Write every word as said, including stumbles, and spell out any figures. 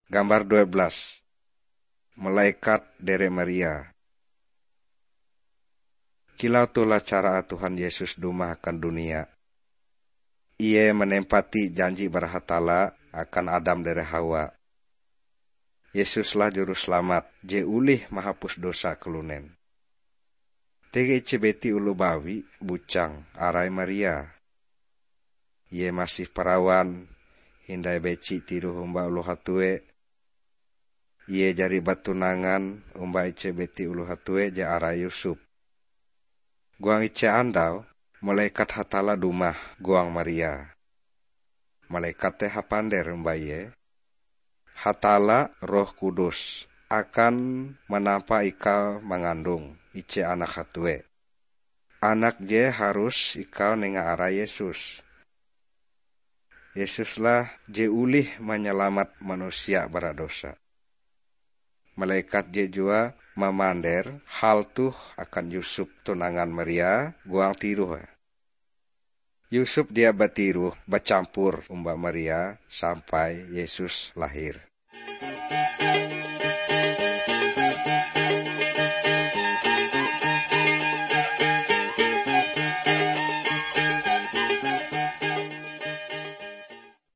Gambar dua belas. Malaikat dere Maria. Kilau tulah cara Tuhan Yesus dumah akan dunia. Ia menempati janji berhatala akan Adam dere Hawa. Yesuslah juru selamat, je ulih mahapus dosa kelunen. Tege cebeti ulu bawi, bucang, arai Maria. Ia masih perawan, hindai beci tiru humba ulu hatue. Ia jari batunangan, umba ice beti ulu hatue ja arai Yusuf. Guang ice andau, malaikat hatala dumah, guang Maria. Malaikat teh hapander umba iye. Hatala Roh Kudus akan menampa ikau mengandung ice anak hatue. Anak je harus ikau nenga ara Yesus. Yesuslah je ulih menyelamat manusia bara dosa. Malaikat je jua memander hal tuh akan Yusuf tunangan Maria guang tiruh. Yusuf dia batiruh bacampur umba Maria sampai Yesus lahir.